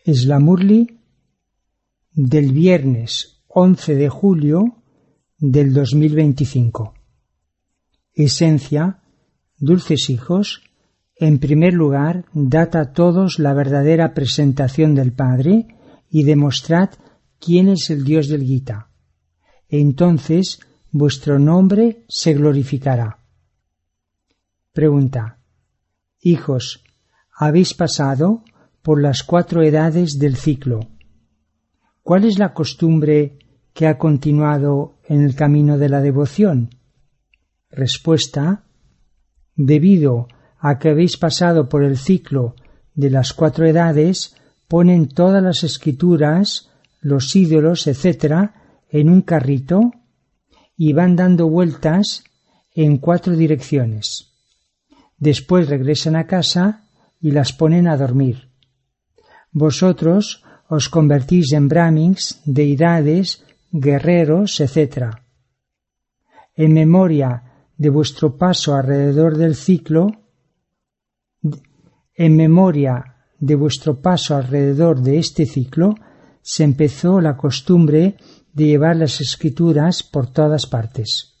Es la Murli del viernes 11 de julio del 2025. Esencia, dulces hijos, en primer lugar, dad a todos la verdadera presentación del Padre y demostrad quién es el Dios del Gita. Entonces vuestro nombre se glorificará. Pregunta. Hijos, habéis pasado por las 4 edades del ciclo. ¿Cuál es la costumbre que ha continuado en el camino de la devoción? Respuesta. Debido a que habéis pasado por el ciclo de las 4 edades, ponen todas las escrituras, los ídolos, etc., en un carrito y van dando vueltas en 4 direcciones. Después regresan a casa y las ponen a dormir. Vosotros os convertís en brahmins, deidades, guerreros, etc. En memoria de vuestro paso alrededor del ciclo, de este ciclo, se empezó la costumbre de llevar las escrituras por todas partes.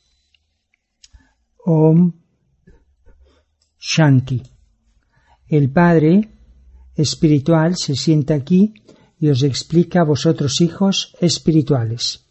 Om Shanti. El Padre espiritual se sienta aquí y os explica a vosotros hijos espirituales.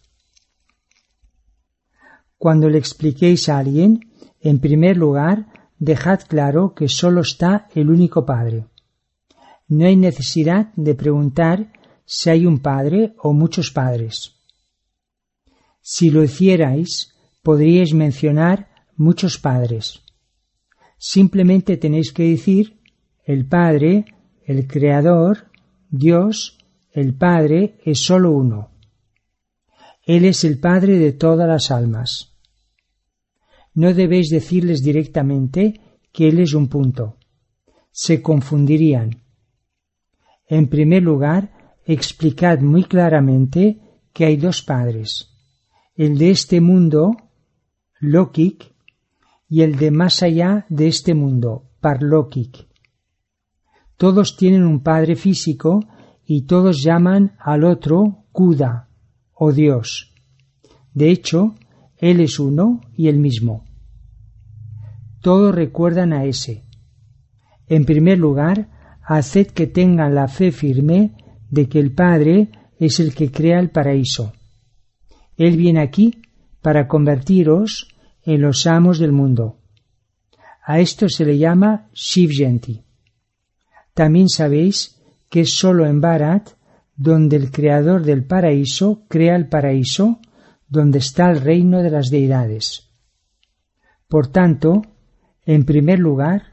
Cuando le expliquéis a alguien, en primer lugar, dejad claro que solo está el único Padre. No hay necesidad de preguntar si hay un Padre o muchos padres. Si lo hicierais, podríais mencionar muchos padres. Simplemente tenéis que decir el Padre, el Creador, Dios, el Padre es solo uno. Él es el Padre de todas las almas. No debéis decirles directamente que Él es un punto. Se confundirían. En primer lugar, explicad muy claramente que hay 2 padres. El de este mundo, Lokik, y el de más allá de este mundo, Parlokik. Todos tienen un padre físico y todos llaman al otro Kuda, o Dios. De hecho, Él es uno y el mismo. Todos recuerdan a ese. En primer lugar, haced que tengan la fe firme de que el Padre es el que crea el paraíso. Él viene aquí para convertiros en los amos del mundo. A esto se le llama Shiv Jayanti. También sabéis que es solo en Bharat donde el creador del paraíso crea el paraíso, donde está el reino de las deidades. Por tanto, en primer lugar,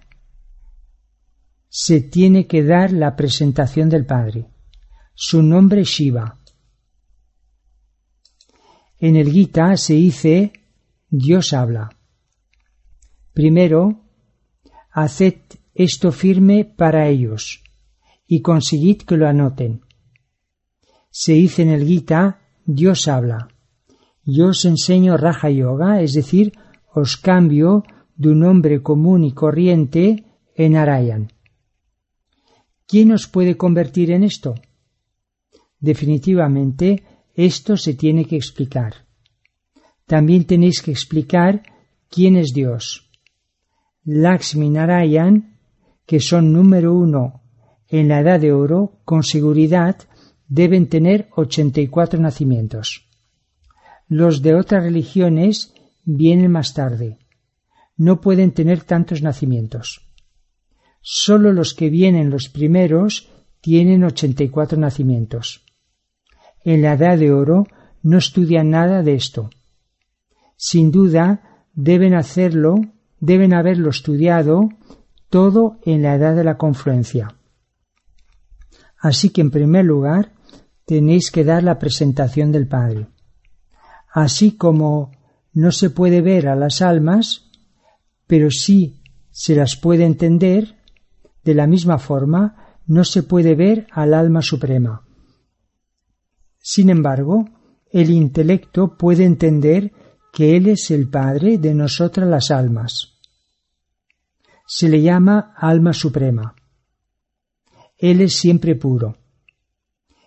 se tiene que dar la presentación del Padre. Su nombre es Shiva. En el Gita se dice Dios habla. Primero, haced esto firme para ellos y conseguid que lo anoten. Se dice en el Gita Dios habla. Yo os enseño Raja Yoga, es decir, os cambio de un hombre común y corriente en Narayan. ¿Quién os puede convertir en esto? Definitivamente, esto se tiene que explicar. También tenéis que explicar quién es Dios. Lakshmi Narayan, que son número 1 en la edad de oro, con seguridad deben tener 84 nacimientos. Los de otras religiones vienen más tarde. No pueden tener tantos nacimientos. Solo los que vienen los primeros tienen 84 nacimientos. En la edad de oro no estudian nada de esto. Sin duda deben haberlo estudiado todo en la edad de la confluencia. Así que en primer lugar tenéis que dar la presentación del Padre. Así como no se puede ver a las almas, pero sí se las puede entender, de la misma forma no se puede ver al alma suprema. Sin embargo, el intelecto puede entender que Él es el Padre de nosotras las almas. Se le llama alma suprema. Él es siempre puro.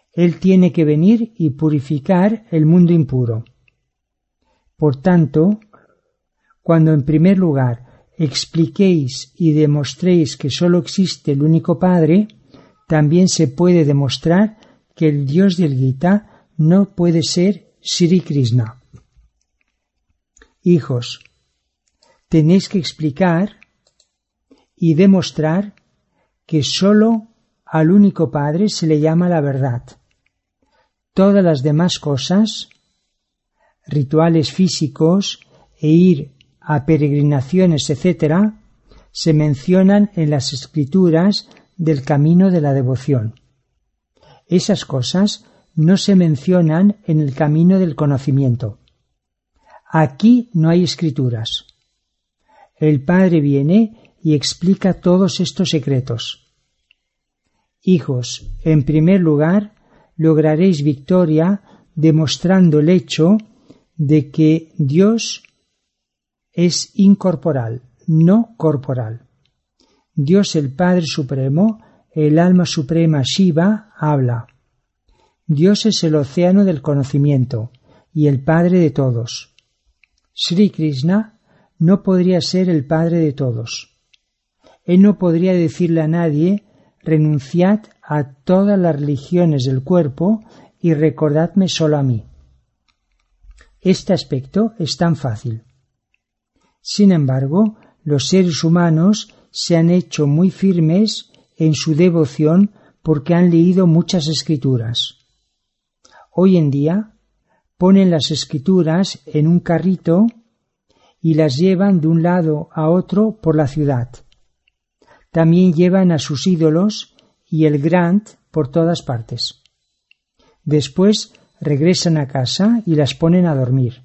Él tiene que venir y purificar el mundo impuro. Por tanto, cuando en primer lugar expliquéis y demostréis que sólo existe el único Padre, también se puede demostrar que el Dios del Gita no puede ser Sri Krishna. Hijos, tenéis que explicar y demostrar que sólo al único Padre se le llama la verdad. Todas las demás cosas, rituales físicos e ir a peregrinaciones, etc., se mencionan en las escrituras del camino de la devoción. Esas cosas no se mencionan en el camino del conocimiento. Aquí no hay escrituras. El Padre viene y explica todos estos secretos. Hijos, en primer lugar, lograréis victoria demostrando el hecho de que Dios es incorporal, no corporal. Dios el Padre Supremo, el alma suprema Shiva, habla. Dios es el océano del conocimiento y el Padre de todos. Sri Krishna no podría ser el Padre de todos. Él no podría decirle a nadie: renunciad a todas las religiones del cuerpo y recordadme solo a mí. Este aspecto es tan fácil. Sin embargo, los seres humanos se han hecho muy firmes en su devoción porque han leído muchas escrituras. Hoy en día ponen las escrituras en un carrito y las llevan de un lado a otro por la ciudad. También llevan a sus ídolos y el Grant por todas partes. Después regresan a casa y las ponen a dormir.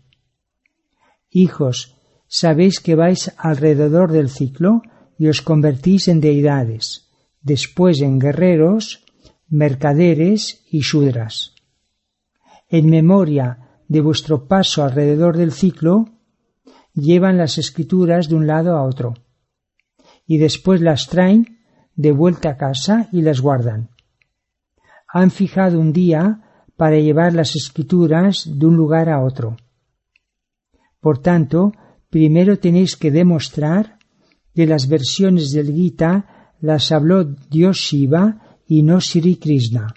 Hijos, sabéis que vais alrededor del ciclo y os convertís en deidades, después en guerreros, mercaderes y shudras. En memoria de vuestro paso alrededor del ciclo, llevan las escrituras de un lado a otro, y después las traen de vuelta a casa y las guardan. Han fijado un día para llevar las escrituras de un lugar a otro. Por tanto, primero tenéis que demostrar que las versiones del Gita las habló Dios Shiva y no Sri Krishna.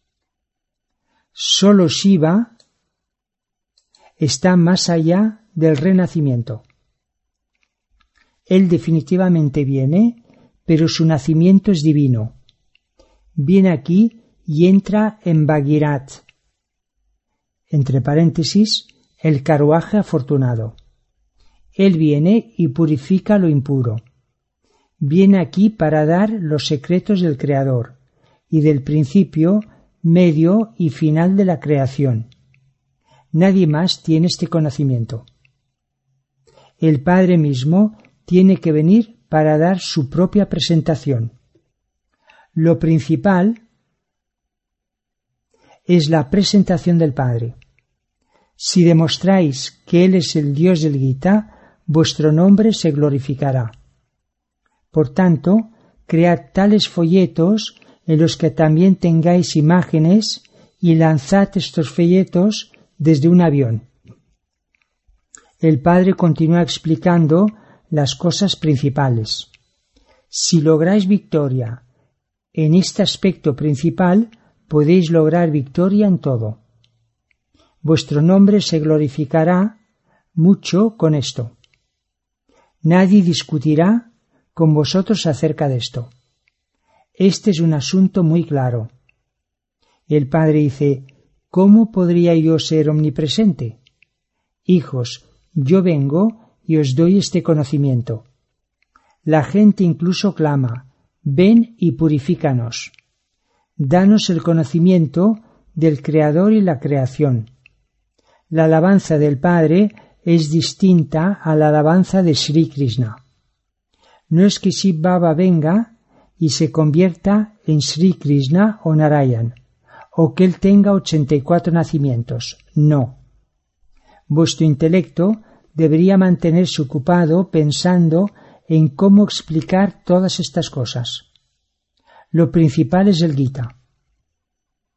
Solo Shiva está más allá del renacimiento. Él definitivamente viene, pero su nacimiento es divino. Viene aquí y entra en Bhagirat, entre paréntesis, el carruaje afortunado. Él viene y purifica lo impuro. Viene aquí para dar los secretos del Creador y del principio, medio y final de la creación. Nadie más tiene este conocimiento. El Padre mismo tiene que venir para dar su propia presentación. Lo principal es la presentación del Padre. Si demostráis que Él es el Dios del Gita, vuestro nombre se glorificará. Por tanto, cread tales folletos en los que también tengáis imágenes y lanzad estos folletos desde un avión. El Padre continúa explicando las cosas principales. Si lográis victoria en este aspecto principal, podéis lograr victoria en todo. Vuestro nombre se glorificará mucho con esto. Nadie discutirá con vosotros acerca de esto. Este es un asunto muy claro. El Padre dice: ¿cómo podría yo ser omnipresente? Hijos, yo vengo y os doy este conocimiento. La gente incluso clama: ven y purifícanos. Danos el conocimiento del Creador y la creación. La alabanza del Padre es distinta a la alabanza de Sri Krishna. No es que Shiv Baba venga y se convierta en Sri Krishna o Narayan, o que él tenga 84 nacimientos. No. Vuestro intelecto debería mantenerse ocupado pensando en cómo explicar todas estas cosas. Lo principal es el Gita.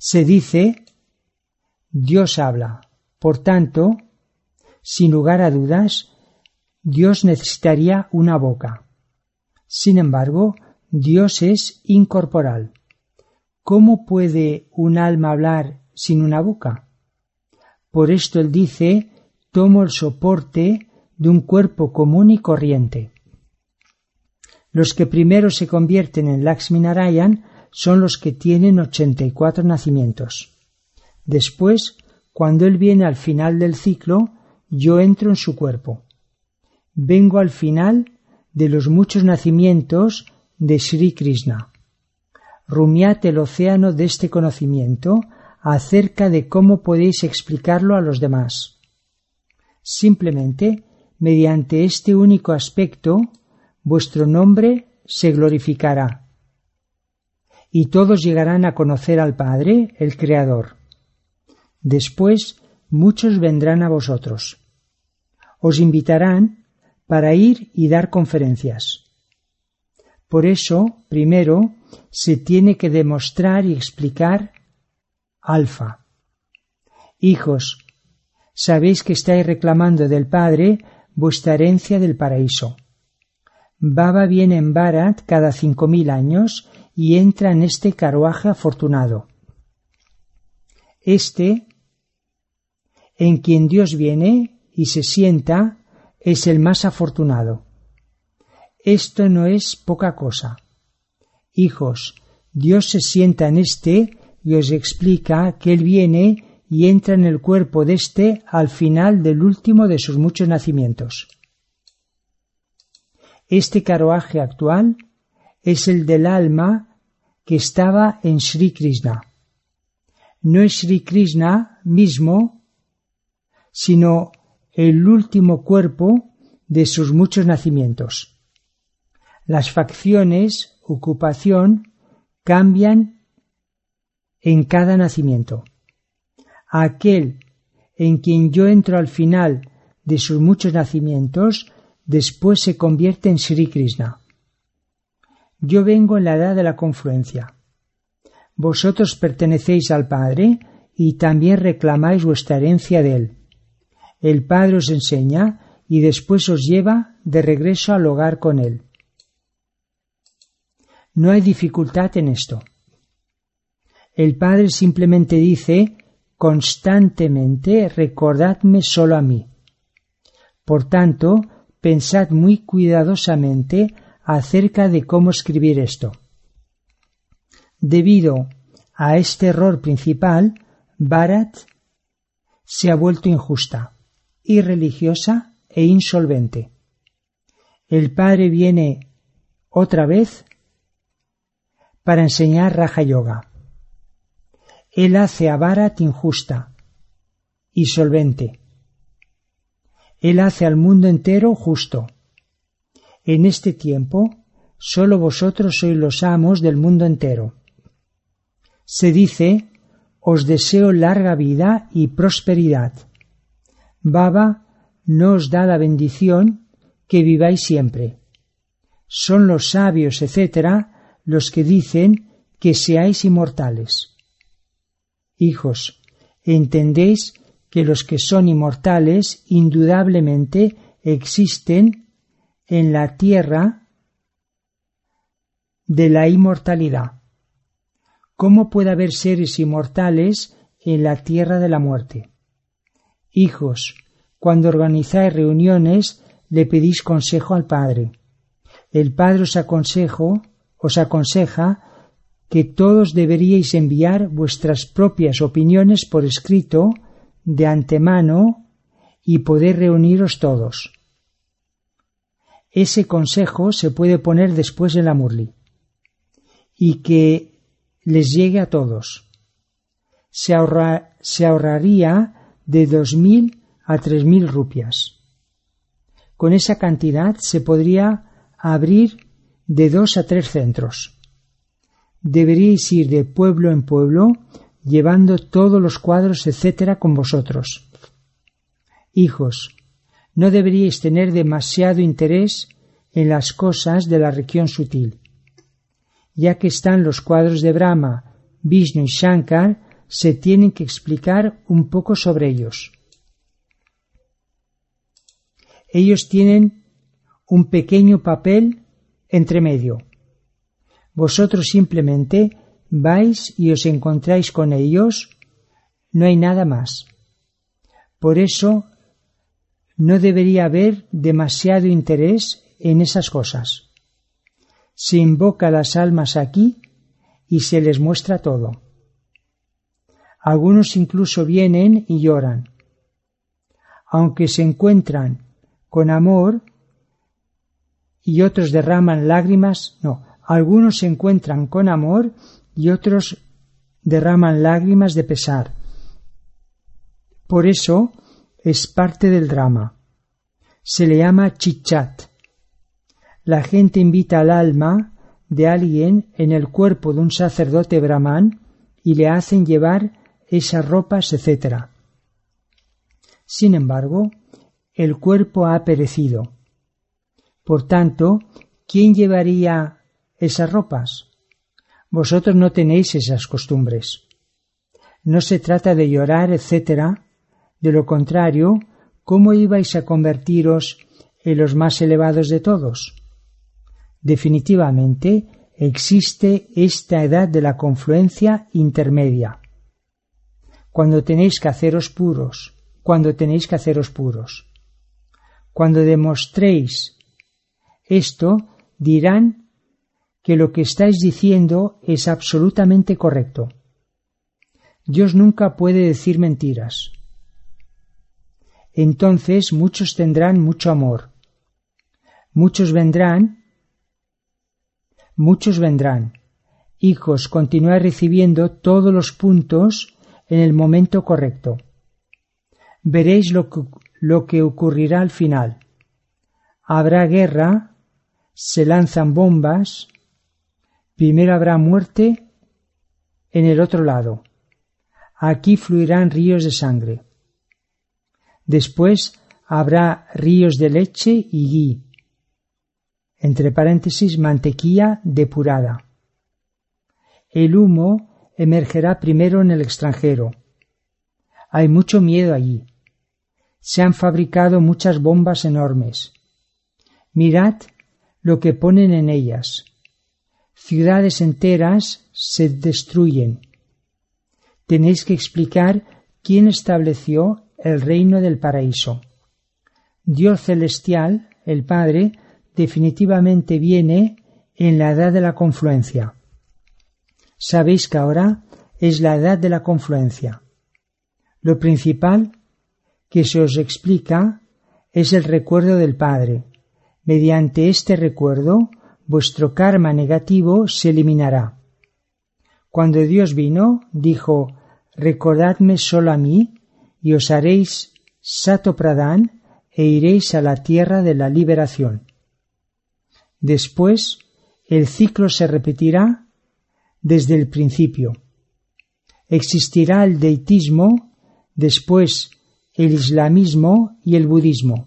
Se dice Dios habla. Por tanto, sin lugar a dudas, Dios necesitaría una boca. Sin embargo, Dios es incorporal. ¿Cómo puede un alma hablar sin una boca? Por esto él dice, tomo el soporte de un cuerpo común y corriente. Los que primero se convierten en Lakshminarayan son los que tienen 84 nacimientos. Después, cuando él viene al final del ciclo, yo entro en su cuerpo. Vengo al final de los muchos nacimientos de Sri Krishna. Rumiad el océano de este conocimiento acerca de cómo podéis explicarlo a los demás. Simplemente, mediante este único aspecto, vuestro nombre se glorificará. Y todos llegarán a conocer al Padre, el Creador. Después, muchos vendrán a vosotros. Os invitarán para ir y dar conferencias. Por eso, primero, se tiene que demostrar y explicar alfa. Hijos, sabéis que estáis reclamando del Padre vuestra herencia del paraíso. Baba viene en Bharat cada 5000 años y entra en este carruaje afortunado. Este, en quien Dios viene y se sienta, es el más afortunado. Esto no es poca cosa. Hijos, Dios se sienta en este y os explica que Él viene y entra en el cuerpo de este al final del último de sus muchos nacimientos. Este carruaje actual es el del alma que estaba en Sri Krishna. No es Sri Krishna mismo, sino el último cuerpo de sus muchos nacimientos. Las facciones, ocupación, cambian en cada nacimiento. Aquel en quien yo entro al final de sus muchos nacimientos, después se convierte en Sri Krishna. Yo vengo en la edad de la confluencia. Vosotros pertenecéis al Padre y también reclamáis vuestra herencia de Él. El Padre os enseña y después os lleva de regreso al hogar con Él. No hay dificultad en esto. El Padre simplemente dice constantemente recordadme solo a mí. Por tanto, pensad muy cuidadosamente acerca de cómo escribir esto. Debido a este error principal, Bharat se ha vuelto injusta, irreligiosa e insolvente. El Padre viene otra vez para enseñar Raja Yoga. Él hace a Bharat injusta y solvente. Él hace al mundo entero justo. En este tiempo, solo vosotros sois los amos del mundo entero. Se dice, os deseo larga vida y prosperidad. Baba no os da la bendición que viváis siempre. Son los sabios, etc., los que dicen que seáis inmortales. Hijos, entendéis que los que son inmortales indudablemente existen en la tierra de la inmortalidad. ¿Cómo puede haber seres inmortales en la tierra de la muerte? Hijos, cuando organizáis reuniones, le pedís consejo al Padre. El Padre os aconseja que todos deberíais enviar vuestras propias opiniones por escrito de antemano y poder reuniros todos. Ese consejo se puede poner después en la Murli y que les llegue a todos. Se ahorraría de 2.000 a 3.000 rupias. Con esa cantidad se podría abrir de 2 a 3 centros. Deberíais ir de pueblo en pueblo llevando todos los cuadros, etc. con vosotros. Hijos, no deberíais tener demasiado interés en las cosas de la región sutil. Ya que están los cuadros de Brahma, Vishnu y Shankar, se tienen que explicar un poco sobre ellos. Ellos tienen un pequeño papel entre medio. Vosotros simplemente vais y os encontráis con ellos, no hay nada más. Por eso no debería haber demasiado interés en esas cosas. Se invoca a las almas aquí y se les muestra todo. Algunos incluso vienen y lloran. Aunque se encuentran con amor y otros derraman lágrimas, algunos se encuentran con amor y otros derraman lágrimas de pesar. Por eso es parte del drama. Se le llama chit-chat. La gente invita al alma de alguien en el cuerpo de un sacerdote brahmán y le hacen llevar esas ropas, etc. Sin embargo, el cuerpo ha perecido. Por tanto, ¿quién llevaría esas ropas? Vosotros no tenéis esas costumbres. No se trata de llorar, etc. De lo contrario, ¿cómo ibais a convertiros en los más elevados de todos? Definitivamente existe esta edad de la confluencia intermedia. Cuando tenéis que haceros puros. Cuando demostréis esto, dirán que lo que estáis diciendo es absolutamente correcto. Dios nunca puede decir mentiras. Entonces muchos tendrán mucho amor. Muchos vendrán. Hijos, continuad recibiendo todos los puntos en el momento correcto. Veréis lo que ocurrirá al final. Habrá guerra, se lanzan bombas, primero habrá muerte en el otro lado. Aquí fluirán ríos de sangre. Después habrá ríos de leche y ghee, entre paréntesis, mantequilla depurada. El humo emergerá primero en el extranjero. Hay mucho miedo allí. Se han fabricado muchas bombas enormes. Mirad lo que ponen en ellas. Ciudades enteras se destruyen. Tenéis que explicar quién estableció el reino del paraíso. Dios celestial, el Padre, definitivamente viene en la edad de la confluencia. Sabéis que ahora es la edad de la confluencia. Lo principal que se os explica es el recuerdo del Padre. Mediante este recuerdo, vuestro karma negativo se eliminará. Cuando Dios vino, dijo: recordadme solo a mí y os haréis Satopradhan e iréis a la tierra de la liberación. Después, el ciclo se repetirá desde el principio. Existirá el deísmo, después el islamismo y el budismo.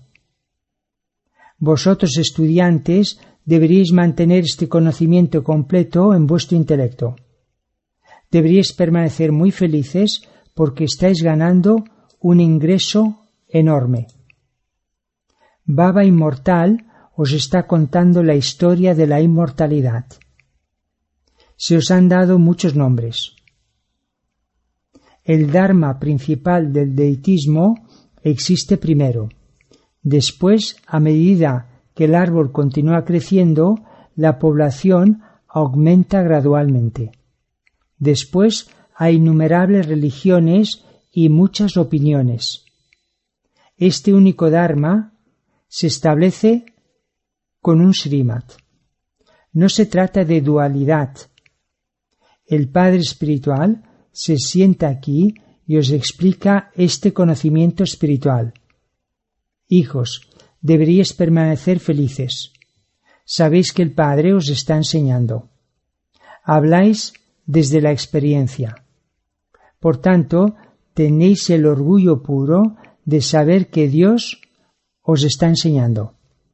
Vosotros, estudiantes, deberíais mantener este conocimiento completo en vuestro intelecto. Deberíais permanecer muy felices porque estáis ganando un ingreso enorme. Baba Inmortal os está contando la historia de la inmortalidad. Se os han dado muchos nombres. El Dharma principal del deísmo existe primero. Después, a medida que el árbol continúa creciendo, la población aumenta gradualmente. Después, hay innumerables religiones y muchas opiniones. Este único Dharma se establece con un Srimad. No se trata de dualidad. El Padre Espiritual se sienta aquí y os explica este conocimiento espiritual. Hijos, deberíais permanecer felices. Sabéis que el Padre os está enseñando. Habláis desde la experiencia. Por tanto, tenéis el orgullo puro de saber que Dios os está enseñando.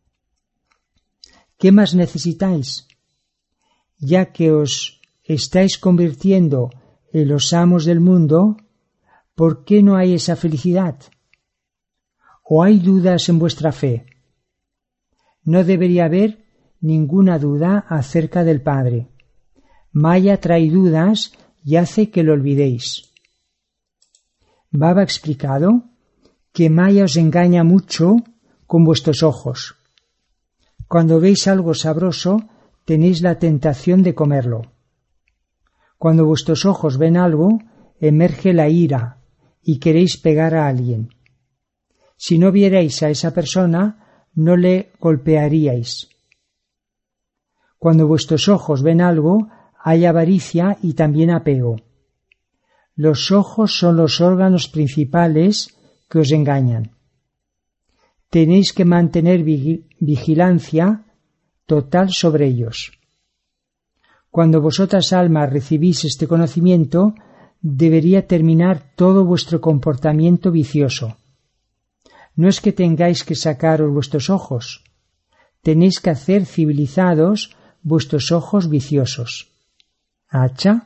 ¿Qué más necesitáis? Ya que os estáis convirtiendo en los amos del mundo, ¿por qué no hay esa felicidad? ¿O hay dudas en vuestra fe? No debería haber ninguna duda acerca del Padre. Maya trae dudas y hace que lo olvidéis. Baba ha explicado que Maya os engaña mucho con vuestros ojos. Cuando veis algo sabroso, tenéis la tentación de comerlo. Cuando vuestros ojos ven algo, emerge la ira y queréis pegar a alguien. Si no vierais a esa persona, no le golpearíais. Cuando vuestros ojos ven algo, hay avaricia y también apego. Los ojos son los órganos principales que os engañan. Tenéis que mantener vigilancia total sobre ellos. Cuando vosotras almas recibís este conocimiento, debería terminar todo vuestro comportamiento vicioso. No es que tengáis que sacaros vuestros ojos, tenéis que hacer civilizados vuestros ojos viciosos. ¿Acha?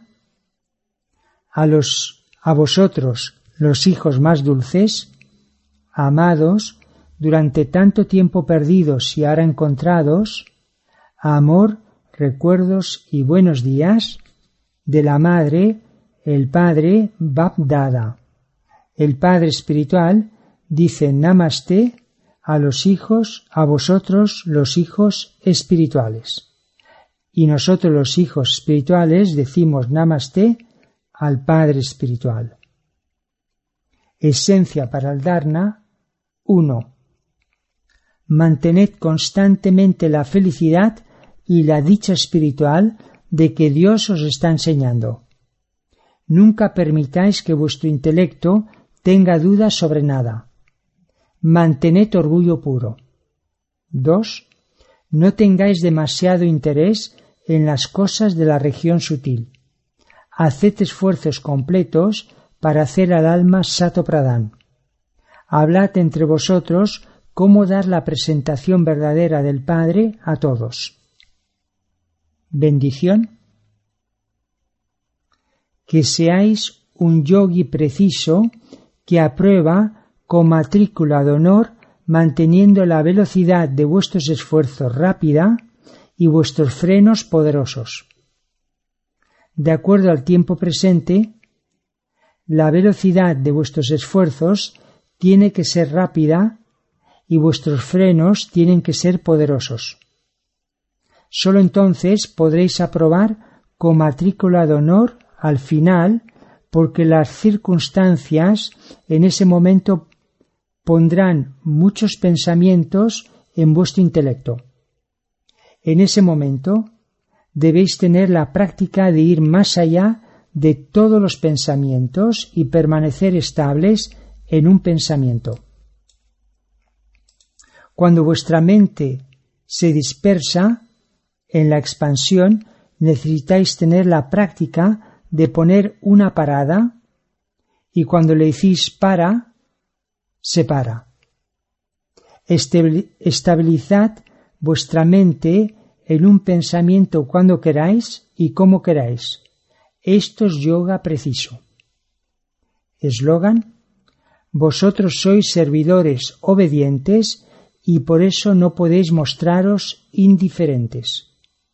A vosotros, los hijos más dulces, amados, durante tanto tiempo perdidos y ahora encontrados, amor, recuerdos y buenos días, de la Madre, el Padre Bap Dada. El Padre Espiritual dice Namaste a los hijos, a vosotros los hijos espirituales. Y nosotros los hijos espirituales decimos Namaste al Padre Espiritual. Esencia para el Dharna 1. Mantened constantemente la felicidad y la dicha espiritual de que Dios os está enseñando. Nunca permitáis que vuestro intelecto tenga dudas sobre nada. Mantened orgullo puro. 2. No tengáis demasiado interés en las cosas de la región sutil. Haced esfuerzos completos para hacer al alma Sato Pradhan. Hablad entre vosotros cómo dar la presentación verdadera del Padre a todos. Bendición. Que seáis un yogi preciso que aprueba con matrícula de honor manteniendo la velocidad de vuestros esfuerzos rápida y vuestros frenos poderosos. De acuerdo al tiempo presente, la velocidad de vuestros esfuerzos tiene que ser rápida y vuestros frenos tienen que ser poderosos. Solo entonces podréis aprobar con matrícula de honor al final, porque las circunstancias en ese momento pondrán muchos pensamientos en vuestro intelecto. En ese momento debéis tener la práctica de ir más allá de todos los pensamientos y permanecer estables en un pensamiento. Cuando vuestra mente se dispersa en la expansión, necesitáis tener la práctica de poner una parada y cuando le decís para, se para. Estabilizad vuestra mente en un pensamiento cuando queráis y como queráis. Esto es yoga preciso. Eslogan: vosotros sois servidores obedientes y por eso no podéis mostraros indiferentes.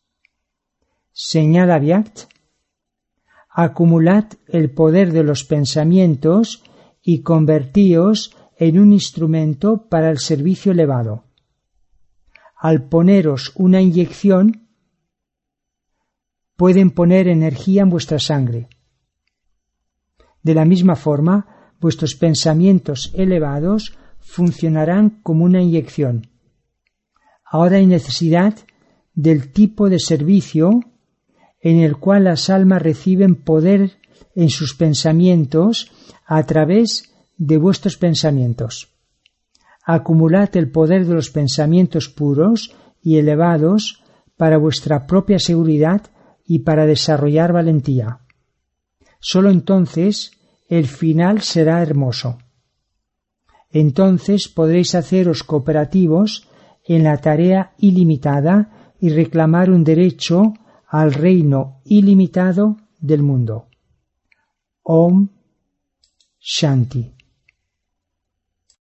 Señal Avyakt: acumulad el poder de los pensamientos y convertíos en un instrumento para el servicio elevado. Al poneros una inyección, pueden poner energía en vuestra sangre. De la misma forma, vuestros pensamientos elevados funcionarán como una inyección. Ahora hay necesidad del tipo de servicio en el cual las almas reciben poder en sus pensamientos a través de vuestros pensamientos. Acumulad el poder de los pensamientos puros y elevados para vuestra propia seguridad y para desarrollar valentía. Solo entonces el final será hermoso. Entonces podréis haceros cooperativos en la tarea ilimitada y reclamar un derecho al reino ilimitado del mundo. Om Shanti.